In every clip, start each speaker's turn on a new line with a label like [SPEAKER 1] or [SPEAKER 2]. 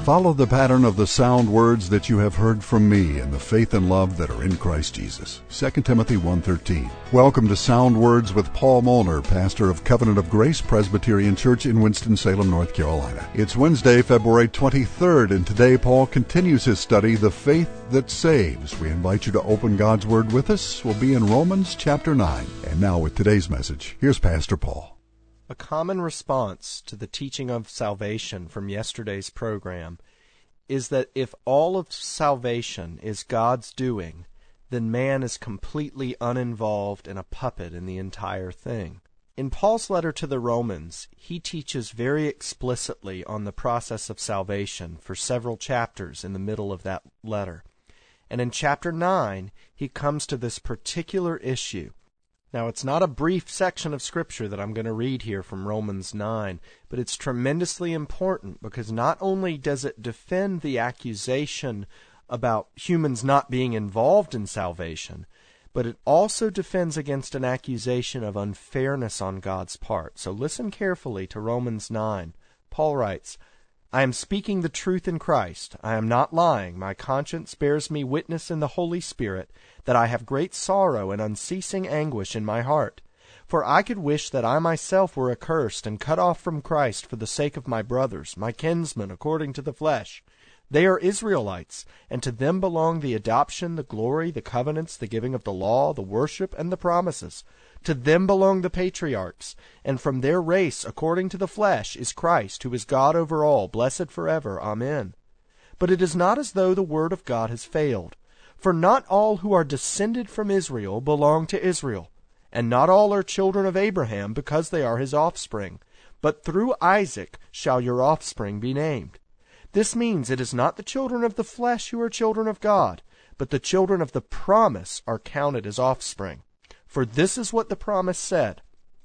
[SPEAKER 1] Follow the pattern of the sound words that you have heard from me in the faith and love that are in Christ Jesus. 2 Timothy 1:13. Welcome to Sound Words with Paul Molnar, pastor of Covenant of Grace Presbyterian Church in Winston-Salem, North Carolina. It's Wednesday, February 23rd, and today Paul continues his study, The Faith That Saves. We invite you to open God's Word with us. We'll be in Romans chapter 9. And now with today's message, here's Pastor Paul.
[SPEAKER 2] A common response to the teaching of salvation from yesterday's program is that if all of salvation is God's doing, then man is completely uninvolved and a puppet in the entire thing. In Paul's letter to the Romans, he teaches very explicitly on the process of salvation for several chapters in the middle of that letter. And in chapter 9, he comes to this particular issue. Now, it's not a brief section of Scripture that I'm going to read here from Romans 9, but it's tremendously important because not only does it defend the accusation about humans not being involved in salvation, but it also defends against an accusation of unfairness on God's part. So listen carefully to Romans 9. Paul writes, I am speaking the truth in Christ. I am not lying. My conscience bears me witness in the Holy Spirit that I have great sorrow and unceasing anguish in my heart. For I could wish that I myself were accursed and cut off from Christ for the sake of my brothers, my kinsmen according to the flesh. They are Israelites, and to them belong the adoption, the glory, the covenants, the giving of the law, the worship, and the promises. To them belong the patriarchs, and from their race, according to the flesh, is Christ, who is God over all, blessed forever. Amen. But it is not as though the word of God has failed. For not all who are descended from Israel belong to Israel, and not all are children of Abraham because they are his offspring. But through Isaac shall your offspring be named. This means it is not the children of the flesh who are children of God, but the children of the promise are counted as offspring. For this is what the promise said,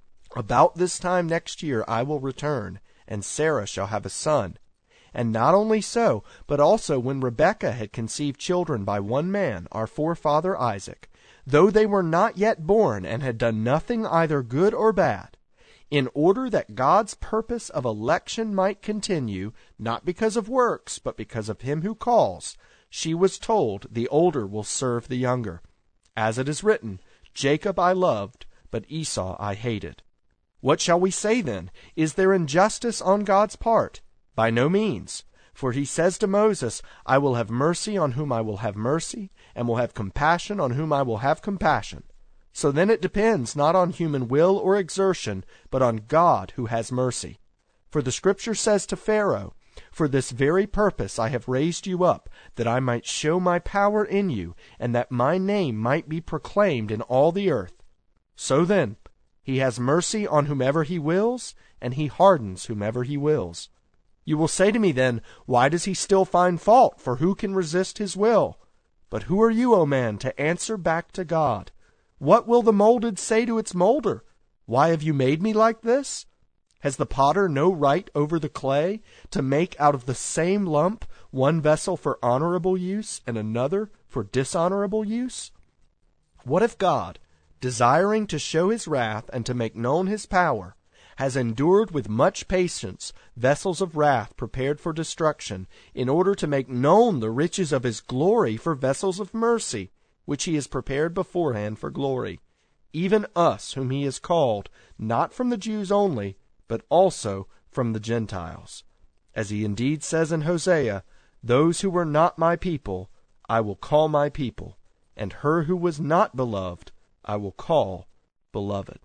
[SPEAKER 2] About this time next year I will return, and Sarah shall have a son. And not only so, but also when Rebekah had conceived children by one man, our forefather Isaac, though they were not yet born and had done nothing either good or bad, in order that God's purpose of election might continue, not because of works, but because of him who calls, she was told, the older will serve the younger. As it is written, Jacob I loved, but Esau I hated. What shall we say then? Is there injustice on God's part? By no means. For he says to Moses, I will have mercy on whom I will have mercy, and will have compassion on whom I will have compassion. So then it depends not on human will or exertion, but on God who has mercy. For the Scripture says to Pharaoh, For this very purpose I have raised you up, that I might show my power in you, and that my name might be proclaimed in all the earth. So then, he has mercy on whomever he wills, and he hardens whomever he wills. You will say to me then, Why does he still find fault? For who can resist his will? But who are you, O man, to answer back to God? What will the molded say to its molder? Why have you made me like this? Has the potter no right over the clay to make out of the same lump one vessel for honorable use and another for dishonorable use? What if God, desiring to show his wrath and to make known his power, has endured with much patience vessels of wrath prepared for destruction, in order to make known the riches of his glory for vessels of mercy, which he has prepared beforehand for glory, even us whom he has called, not from the Jews only, but also from the Gentiles. As he indeed says in Hosea, Those who were not my people I will call my people, and her who was not beloved I will call beloved.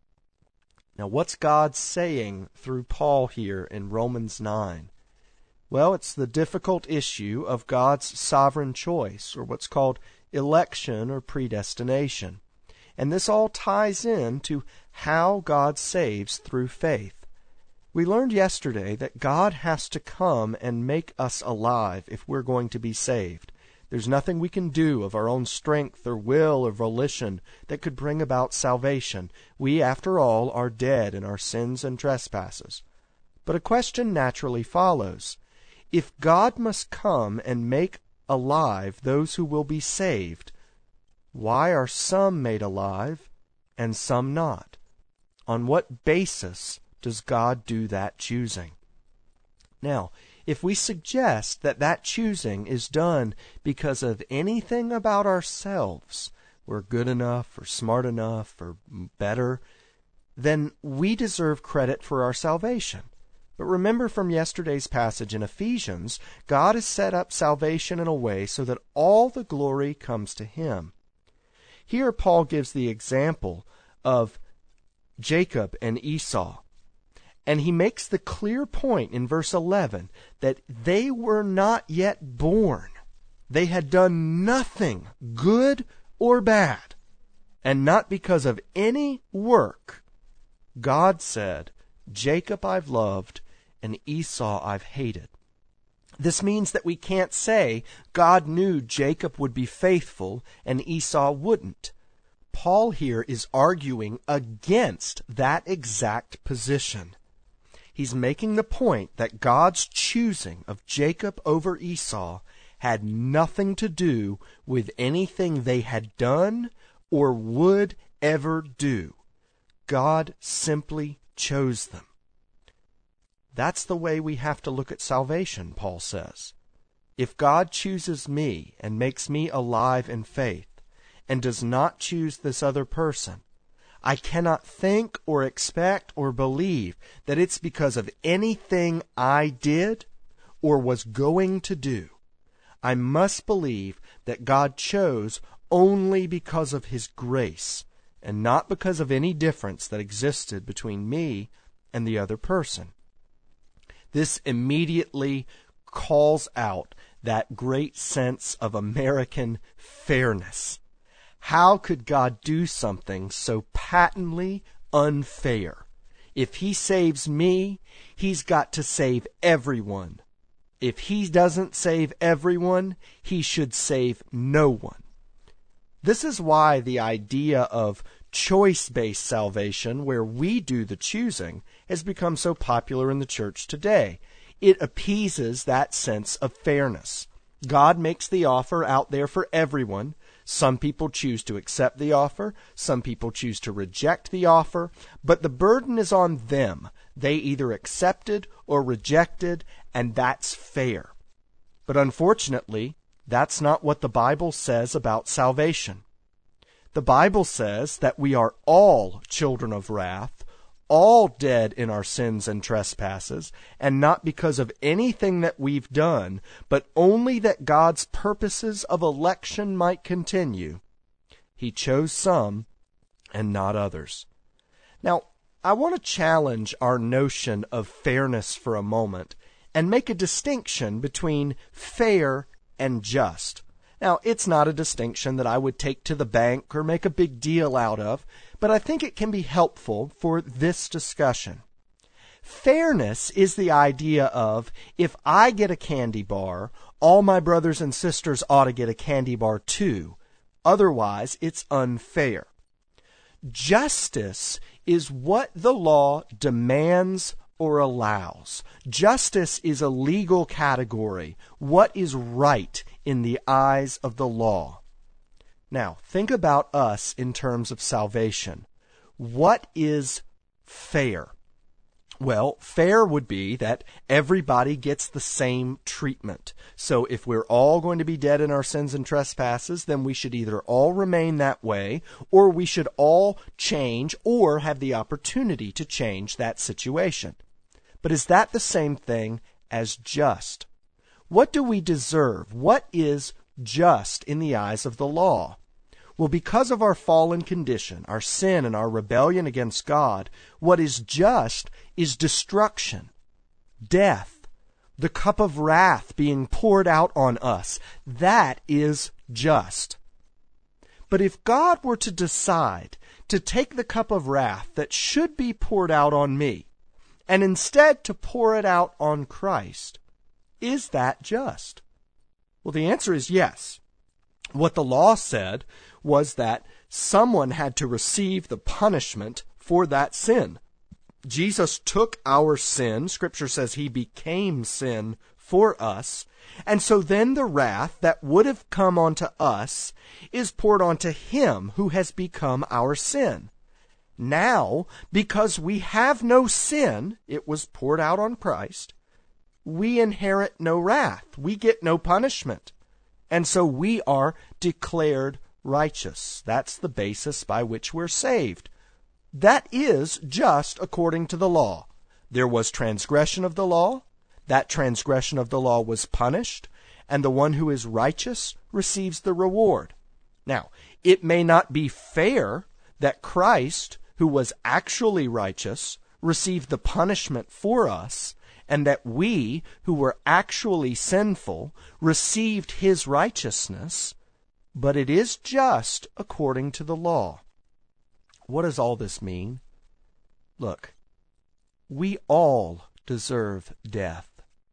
[SPEAKER 2] Now what's God saying through Paul here in Romans 9? Well, it's the difficult issue of God's sovereign choice, or what's called election or predestination. And this all ties in to how God saves through faith. We learned yesterday that God has to come and make us alive if we're going to be saved. There's nothing we can do of our own strength or will or volition that could bring about salvation. We, after all, are dead in our sins and trespasses. But a question naturally follows. If God must come and make alive those who will be saved, why are some made alive and some not? On what basis does God do that choosing? Now, if we suggest that that choosing is done because of anything about ourselves, we're good enough or smart enough or better, then we deserve credit for our salvation. But remember from yesterday's passage in Ephesians, God has set up salvation in a way so that all the glory comes to Him. Here Paul gives the example of Jacob and Esau. And he makes the clear point in verse 11 that they were not yet born. They had done nothing, good or bad. And not because of any work. God said, Jacob I've loved, and Esau I've hated. This means that we can't say God knew Jacob would be faithful and Esau wouldn't. Paul here is arguing against that exact position. He's making the point that God's choosing of Jacob over Esau had nothing to do with anything they had done or would ever do. God simply chose them. That's the way we have to look at salvation, Paul says. If God chooses me and makes me alive in faith and does not choose this other person, I cannot think or expect or believe that it's because of anything I did or was going to do. I must believe that God chose only because of His grace and not because of any difference that existed between me and the other person. This immediately calls out that great sense of American fairness. How could God do something so patently unfair? If He saves me, He's got to save everyone. If He doesn't save everyone, He should save no one. This is why the idea of choice-based salvation, where we do the choosing, has become so popular in the church today. It appeases that sense of fairness. God makes the offer out there for everyone. Some people choose to accept the offer. Some people choose to reject the offer. But the burden is on them. They either accepted or rejected, and that's fair. But unfortunately, that's not what the Bible says about salvation. The Bible says that we are all children of wrath, all dead in our sins and trespasses, and not because of anything that we've done, but only that God's purposes of election might continue. He chose some and not others. Now, I want to challenge our notion of fairness for a moment and make a distinction between fair and just. Now, it's not a distinction that I would take to the bank or make a big deal out of, but I think it can be helpful for this discussion. Fairness is the idea of, if I get a candy bar, all my brothers and sisters ought to get a candy bar too. Otherwise, it's unfair. Justice is what the law demands or allows. Justice is a legal category. What is right in the eyes of the law? Now, think about us in terms of salvation. What is fair? Well, fair would be that everybody gets the same treatment. So if we're all going to be dead in our sins and trespasses, then we should either all remain that way, or we should all change or have the opportunity to change that situation. But is that the same thing as just? What do we deserve? What is just in the eyes of the law? Well, because of our fallen condition, our sin and our rebellion against God, what is just is destruction, death, the cup of wrath being poured out on us. That is just. But if God were to decide to take the cup of wrath that should be poured out on me and instead to pour it out on Christ, is that just? Well, the answer is yes. What the law said was that someone had to receive the punishment for that sin. Jesus took our sin. Scripture says He became sin for us. And so then the wrath that would have come onto us is poured onto Him who has become our sin. Now, because we have no sin, it was poured out on Christ. we inherit no wrath. We get no punishment. And so we are declared righteous. That's the basis by which we're saved. That is just according to the law. There was transgression of the law. That transgression of the law was punished, and the one who is righteous receives the reward. Now, it may not be fair that Christ, who was actually righteous, received the punishment for us, and that we, who were actually sinful, received his righteousness, but it is just according to the law. What does all this mean? Look, we all deserve death.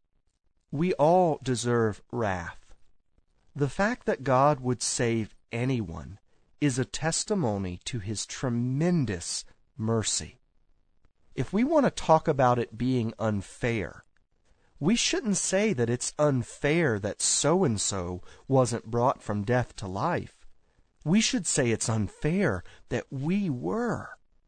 [SPEAKER 2] We all deserve wrath. The fact that God would save anyone is a testimony to his tremendous mercy. If we want to talk about it being unfair, we shouldn't say that it's unfair that so-and-so wasn't brought from death to life. We should say it's unfair that we were.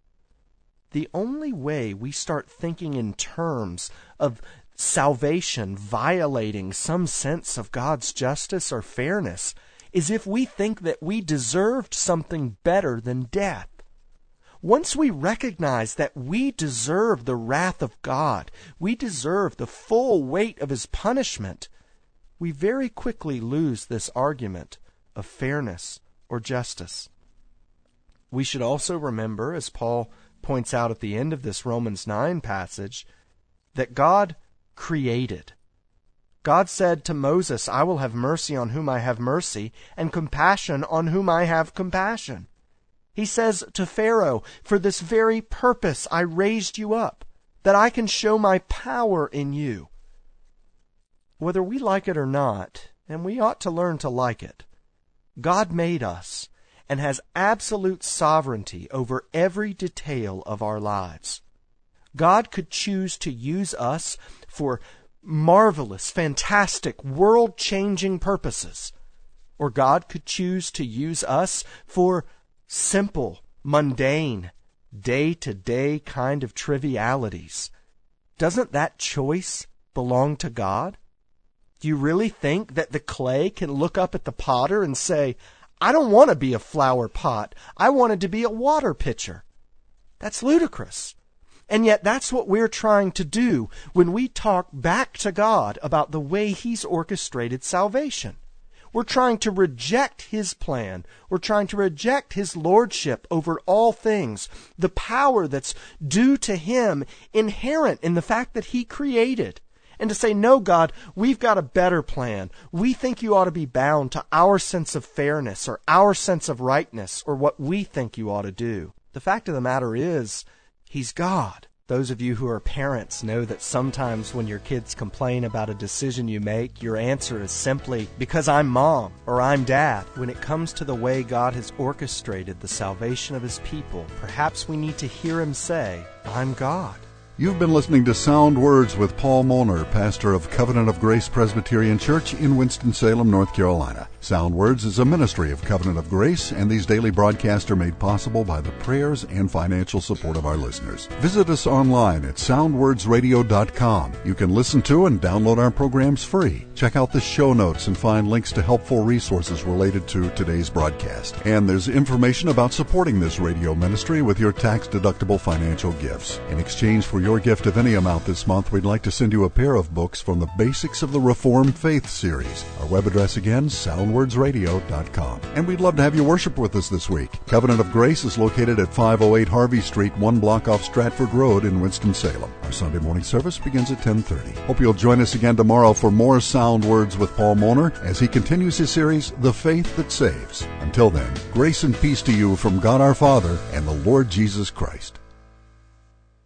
[SPEAKER 2] The only way we start thinking in terms of salvation violating some sense of God's justice or fairness is if we think that we deserved something better than death. Once we recognize that we deserve the wrath of God, we deserve the full weight of his punishment, we very quickly lose this argument of fairness or justice. We should also remember, as Paul points out at the end of this Romans 9 passage, that God created. God said to Moses, I will have mercy on whom I have mercy, and compassion on whom I have compassion. He says to Pharaoh, for this very purpose I raised you up, that I can show my power in you. Whether we like it or not, and we ought to learn to like it, God made us and has absolute sovereignty over every detail of our lives. God could choose to use us for marvelous, fantastic, world-changing purposes, or God could choose to use us for simple, mundane, day-to-day kind of trivialities. Doesn't that choice belong to God? Do you really think that the clay can look up at the potter and say, I don't want to be a flower pot. I wanted to be a water pitcher? That's ludicrous. And yet that's what we're trying to do when we talk back to God about the way he's orchestrated salvation. We're trying to reject his plan. We're trying to reject his lordship over all things, the power that's due to him inherent in the fact that he created. And to say, no, God, we've got a better plan. We think you ought to be bound to our sense of fairness or our sense of rightness or what we think you ought to do. The fact of the matter is, he's God. Those of you who are parents know that sometimes when your kids complain about a decision you make, your answer is simply, because I'm mom or I'm dad. When it comes to the way God has orchestrated the salvation of his people, perhaps we need to hear him say, I'm God.
[SPEAKER 1] You've been listening to Sound Words with Paul Molnar, pastor of Covenant of Grace Presbyterian Church in Winston-Salem, North Carolina. Sound Words is a ministry of Covenant of Grace, and these daily broadcasts are made possible by the prayers and financial support of our listeners. Visit us online at soundwordsradio.com. You can listen to and download our programs free. Check out the show notes and find links to helpful resources related to today's broadcast. And there's information about supporting this radio ministry with your tax-deductible financial gifts. In exchange for your gift of any amount this month, we'd like to send you a pair of books from the Basics of the Reformed Faith series. Our web address again, soundwordsradio.com. And we'd love to have you worship with us this week. Covenant of Grace is located at 508 Harvey Street, 1 block off Stratford Road in Winston-Salem. Our Sunday morning service begins at 10:30. Hope you'll join us again tomorrow for more Sound Words with Paul Molnar as he continues his series, The Faith That Saves. Until then, grace and peace to you from God our Father and the Lord Jesus Christ.